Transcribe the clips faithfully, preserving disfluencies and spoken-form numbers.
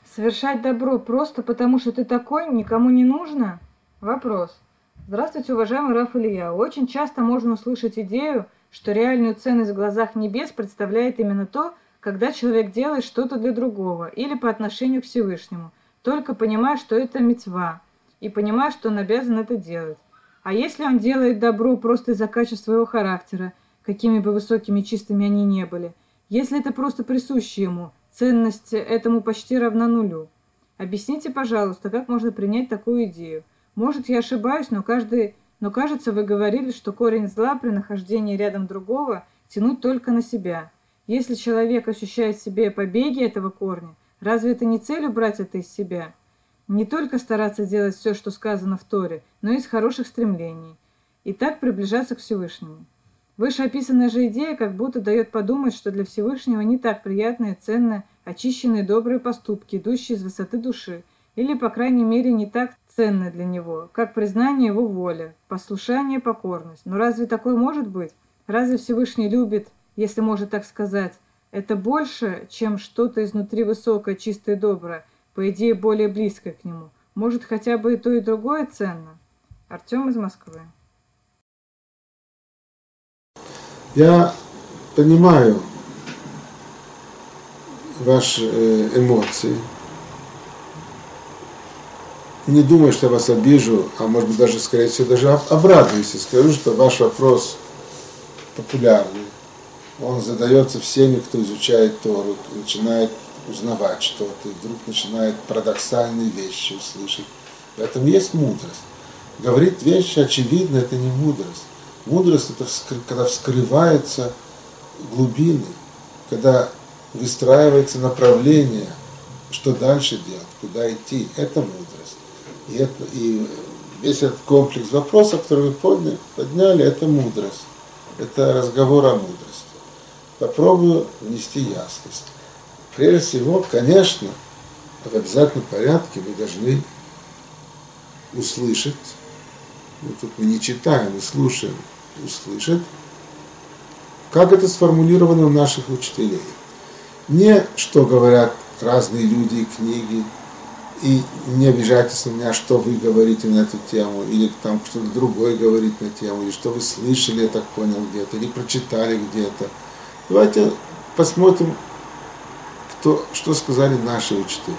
Совершать добро просто потому, что ты такой, никому не нужно? Вопрос. Здравствуйте, уважаемый Раф Илья. Очень часто можно услышать идею, что реальную ценность в глазах небес представляет именно то, когда человек делает что-то для другого или по отношению к Всевышнему, только понимая, что это мицва, и понимая, что он обязан это делать. А если он делает добро просто из-за качества своего характера, какими бы высокими и чистыми они ни были, если это просто присуще ему, ценность этому почти равна нулю. Объясните, пожалуйста, как можно принять такую идею? Может, я ошибаюсь, но, каждый, но кажется, вы говорили, что корень зла при нахождении рядом другого тянуть только на себя. Если человек ощущает в себе побеги этого корня, разве это не цель убрать это из себя? Не только стараться делать все, что сказано в Торе, но и из хороших стремлений. И так приближаться к Всевышнему. Вышеописанная же идея как будто дает подумать, что для Всевышнего не так приятны и ценны очищенные добрые поступки, идущие из высоты души, или, по крайней мере, не так ценны для него, как признание его воли, послушание, покорность. Но разве такое может быть? Разве Всевышний любит, если можно так сказать, это больше, чем что-то изнутри высокое, чистое и доброе, по идее, более близкое к нему? Может, хотя бы и то, и другое ценно? Артем из Москвы. Я понимаю ваши эмоции. Не думаю, что я вас обижу, а может быть даже, скорее всего, даже обрадуюсь и скажу, что ваш вопрос популярный. Он задается всеми, кто изучает Тору, начинает узнавать что-то, и вдруг начинает парадоксальные вещи услышать. В этом есть мудрость. Говорить вещи очевидно, это не мудрость. Мудрость – это когда вскрываются глубины, когда выстраивается направление, что дальше делать, куда идти. Это мудрость. И, это, и весь этот комплекс вопросов, который вы подняли, подняли, это мудрость. Это разговор о мудрости. Попробую внести ясность. Прежде всего, конечно, в обязательном порядке мы должны услышать, ну, тут мы не читаем, мы слушаем, услышать, как это сформулировано у наших учителей. Не что говорят разные люди и книги, и не обижайтесь на меня, что вы говорите на эту тему, или там кто-то другой говорит на тему, или что вы слышали, я так понял, где-то, или прочитали где-то. Давайте посмотрим, кто, что сказали наши учителя.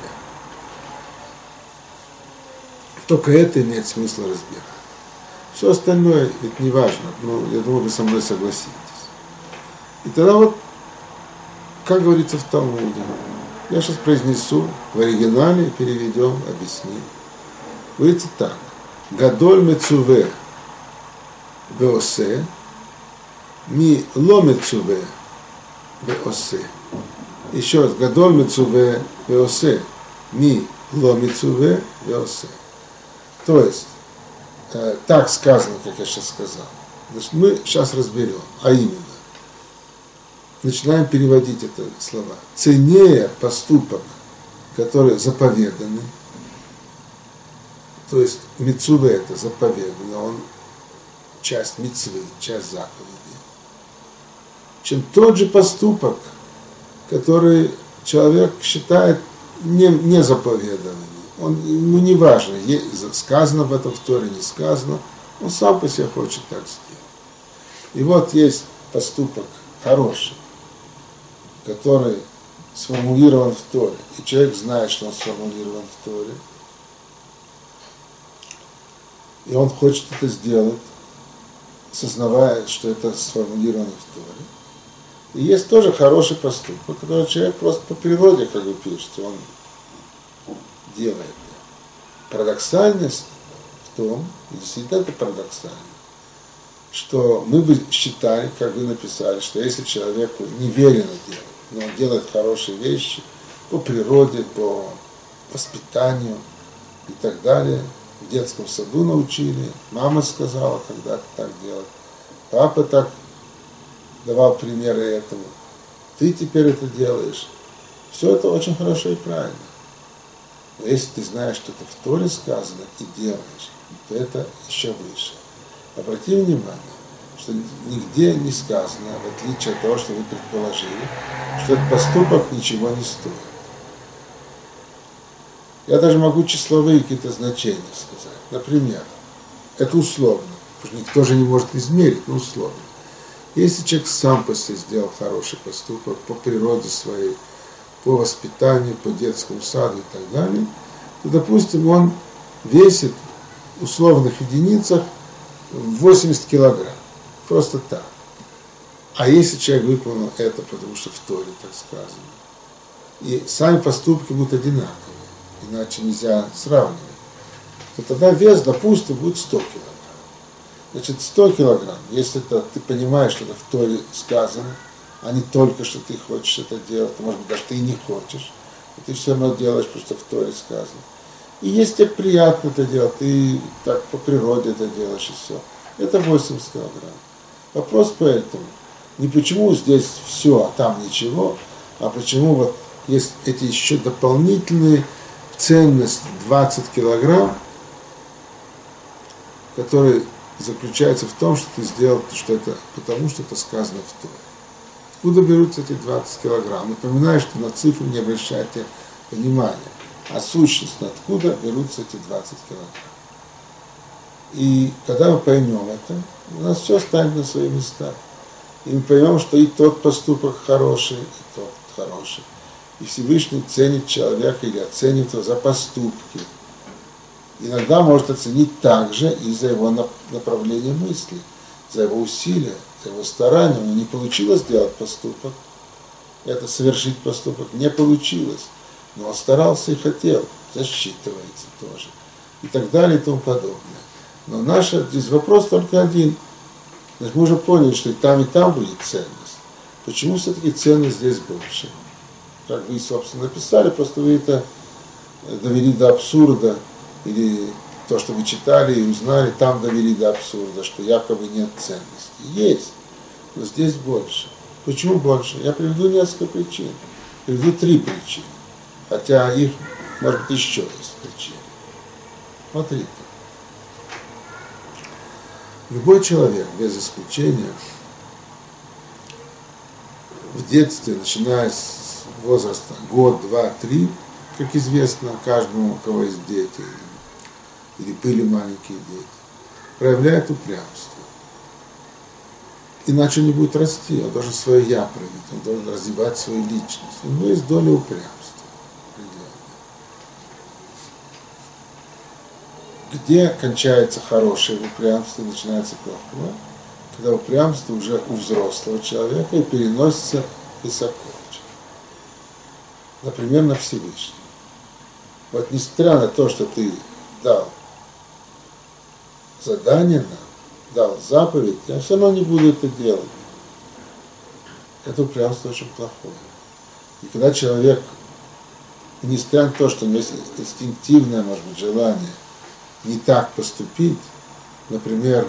Только это имеет смысл разбирать. Все остальное ведь не важно, но я думаю, вы со мной согласитесь. И тогда вот, как говорится в Талмуде, я сейчас произнесу в оригинале, переведем, объясним. Говорится так. Гадоль мецуве веосе, ми ло мецуве веосе. Еще раз. Гадоль мецуве веосе, ми ло мецуве веосе. То есть, э, так сказано, как я сейчас сказал. Значит, мы сейчас разберем, а именно, начинаем переводить это слова. Ценнее поступок, который заповеданный, то есть мицуве это заповедано, он часть мицвы, часть заповеди, чем тот же поступок, который человек считает не, не заповеданным. Он, ему не важно, сказано об этом в Торе, не сказано, он сам по себе хочет так сделать. И вот есть поступок хороший, который сформулирован в Торе, и человек знает, что он сформулирован в Торе, и он хочет это сделать, сознавая, что это сформулировано в Торе. И есть тоже хороший поступок, который человек просто по природе, как вы пишете, он делает. Парадоксальность в том, и действительно это парадоксально, что мы бы считали, как вы написали, что если человеку не велено делать, но он делает хорошие вещи по природе, по воспитанию и так далее, в детском саду научили, мама сказала когда-то так делать, папа так давал примеры этому, ты теперь это делаешь. Все это очень хорошо и правильно. Но если ты знаешь, что это в Торе сказано и делаешь, то это еще выше. Обрати внимание, что нигде не сказано, в отличие от того, что вы предположили, что этот поступок ничего не стоит. Я даже могу числовые какие-то значения сказать. Например, это условно, потому что никто же не может измерить, но условно. Если человек сам по себе сделал хороший поступок по природе своей, по воспитанию, по детскому саду и так далее, то, допустим, он весит в условных единицах восемьдесят килограмм. Просто так. А если человек выполнил это, потому что в Торе так сказано, и сами поступки будут одинаковые, иначе нельзя сравнивать, то тогда вес, допустим, будет сто килограмм. Значит, сто килограмм, если это, ты понимаешь, что это в Торе сказано, а не только, что ты хочешь это делать, то, может быть, даже ты и не хочешь, но ты все равно делаешь, потому что в Торе сказано. И если тебе приятно это делать, ты так по природе это делаешь, и все. Это восемьдесят килограмм. Вопрос поэтому, не почему здесь все, а там ничего, а почему вот есть эти еще дополнительные ценности двадцать килограмм, которые заключаются в том, что ты сделал, что это, потому что это сказано в Торе. Откуда берутся эти двадцать килограмм? Напоминаю, что на цифры не обращайте внимания. А сущностно, откуда берутся эти двадцать килограмм? И когда мы поймем это, у нас все станет на свои места. И мы поймем, что и тот поступок хороший, и тот хороший. И Всевышний ценит человека или оценит его за поступки. Иногда может оценить также и за его направление мысли, за его усилия, за его старания. У него не получилось сделать поступок, это совершить поступок не получилось. Но он старался и хотел, засчитывается тоже. И так далее и тому подобное. Но наш здесь вопрос только один. Значит, мы уже поняли, что и там, и там будет ценность. Почему все-таки ценность здесь больше? Как вы, собственно, написали, просто вы это довели до абсурда, или то, что вы читали и узнали, там довели до абсурда, что якобы нет ценности. Есть, но здесь больше. Почему больше? Я приведу несколько причин. Приведу три причины. Хотя их, может быть, еще есть причины. Смотрите. Любой человек, без исключения, в детстве, начиная с возраста год, два, три, как известно каждому, у кого есть дети, или были маленькие дети, проявляет упрямство. Иначе он не будет расти, он должен свое «я» проявить, он должен развивать свою личность. У него есть доля упрямства. Где кончается хорошее упрямство и начинается плохое? Когда упрямство уже у взрослого человека и переносится высоко. Например, на Всевышнего. Вот несмотря на то, что ты дал задание нам, дал заповедь, я все равно не буду это делать. Это упрямство очень плохое. И когда человек, несмотря на то, что у него есть инстинктивное, может быть, желание не так поступить, например,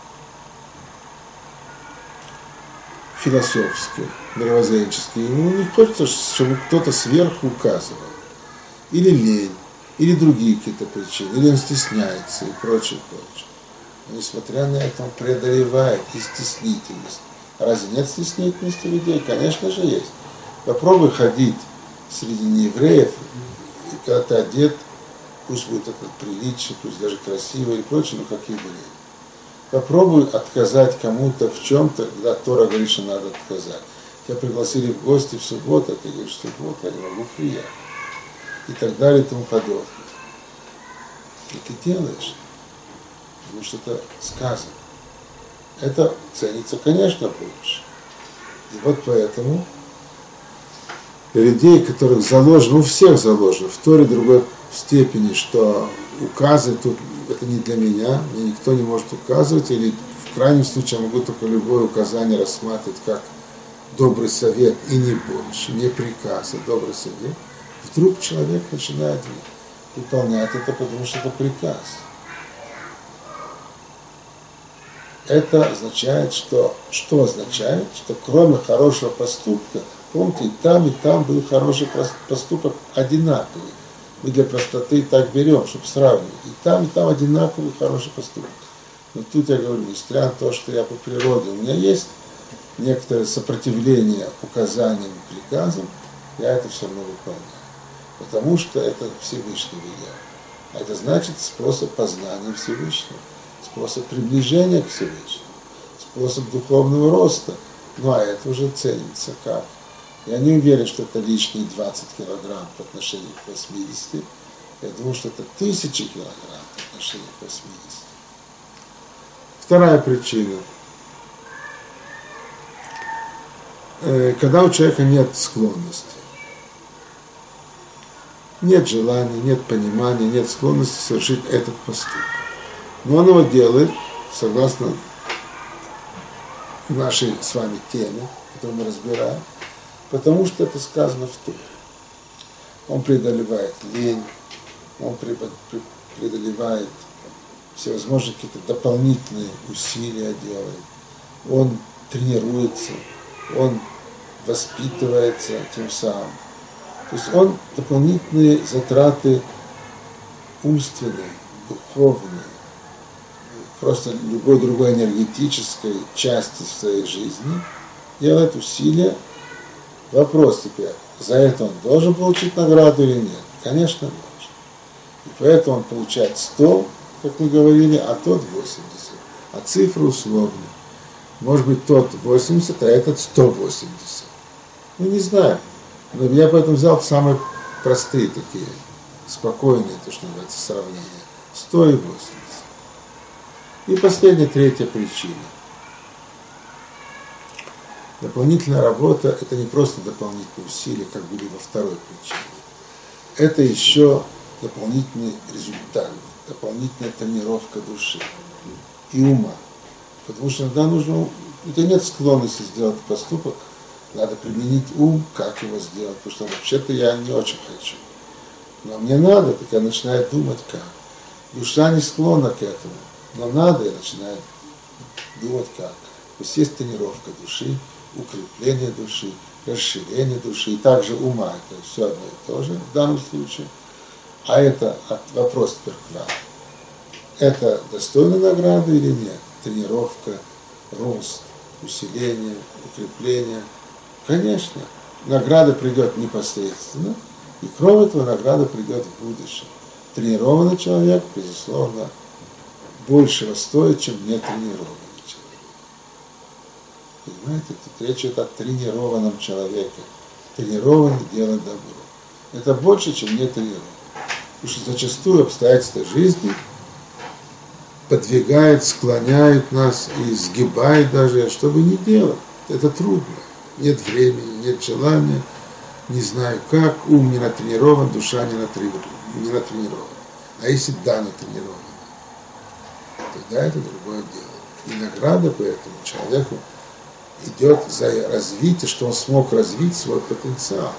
философски, мировоззренчески, ему не хочется, чтобы кто-то сверху указывал. Или лень, или другие какие-то причины, или он стесняется и прочее, прочее. Но несмотря на это, он преодолевает и стеснительность. Разве нет стеснительности у людей? Конечно же есть. Попробуй ходить среди неевреев, и когда ты одет, пусть будет это приличие, пусть даже красиво и прочее, но как еврей. Попробуй отказать кому-то в чем-то, когда Тора говорит, что надо отказать. Тебя пригласили в гости в субботу, а ты говоришь, что в субботу я не могу приехать. И так далее и тому подобное. И ты делаешь, потому что это сказано. Это ценится, конечно, больше. И вот поэтому для людей, которых заложено, у всех заложено, в Торе другой степени, что указы тут, это не для меня, мне никто не может указывать, или в крайнем случае я могу только любое указание рассматривать как добрый совет и не больше, не приказ, а добрый совет. Вдруг человек начинает выполнять это, потому что это приказ. Это означает, что, что означает, что кроме хорошего поступка, помните, и там, и там был хороший поступок одинаковый. Мы для простоты так берем, чтобы сравнивать. И там, и там одинаковый хороший поступок. Но тут я говорю, несмотря на то, что я по природе, у меня есть некоторое сопротивление указаниям и приказам, я это все равно выполняю. потому что это Всевышний велел. А это значит способ познания Всевышнего, способ приближения к Всевышнему, способ духовного роста. Ну а это уже ценится как? Я не уверен, что это лишние двадцать килограмм по отношению к восьмидесяти. Я думаю, что это тысячи килограмм по отношению к восьмидесяти. Вторая причина. Когда у человека нет склонности, нет желания, нет понимания, нет склонности совершить этот поступок. Но он его делает, согласно нашей с вами теме, которую мы разбираем, потому что это сказано в Торе. Он преодолевает лень, он преодолевает всевозможные какие-то дополнительные усилия делает, он тренируется, он воспитывается тем самым. То есть он дополнительные затраты умственные, духовные, просто любой другой энергетической части своей жизни делает усилия. Вопрос теперь, за это он должен получить награду или нет? Конечно, должен. И поэтому он получает сто, как мы говорили, а тот восемьдесят. А цифры условны. Может быть, тот восемьдесят, а этот сто восемьдесят. Мы не знаем. Но я поэтому взял самые простые такие, спокойные, то, что называется, сравнения. сто и восемьдесят. И последняя, третья причина. Дополнительная работа – это не просто дополнительные усилия, как были во второй причине. Это еще дополнительный результат, дополнительная тренировка души и ума. Потому что иногда нужно, это нет склонности сделать поступок, надо применить ум, как его сделать, потому что вообще-то я не очень хочу. Но мне надо, так я начинаю думать как. Душа не склонна к этому, но надо, я начинаю думать как. То есть есть тренировка души, укрепление души, расширение души и также ума. Это все одно и то же в данном случае. А это вопрос теперь к вам. Это достойно награды или нет? Тренировка, рост, усиление, укрепление. Конечно, награда придет непосредственно, и кроме этого награда придет в будущем. Тренированный человек, безусловно, большего стоит, чем нетренированный человек. Понимаете, тут речь идет о тренированном человеке. Тренированный делает добро. Это больше, чем нетренированный. Потому что зачастую обстоятельства жизни подвигают, склоняют нас и сгибают даже, чтобы не делать. Это трудно. Нет времени, нет желания, не знаю как, ум не натренирован, душа не натренирована. А если да, натренирована, тогда это другое дело. И награда поэтому человеку идет за развитие, что он смог развить свой потенциал.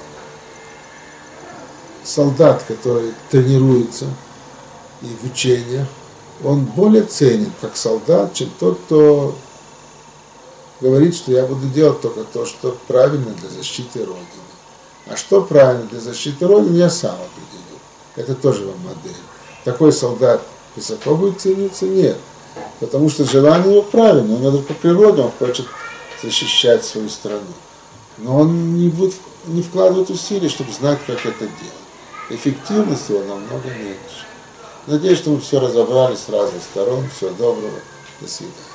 Солдат, который тренируется и в учениях, он более ценен как солдат, чем тот, кто говорит, что я буду делать только то, что правильно для защиты Родины. А что правильно для защиты Родины, я сам определю. Это тоже вам модель. Такой солдат высоко будет цениться? Нет. Потому что желание его правильно. Он даже по природе он хочет защищать свою страну. Но он не, будет, не вкладывает усилий, чтобы знать, как это делать. Эффективность его намного меньше. Надеюсь, что мы все разобрали с разных сторон. Всего доброго. До свидания.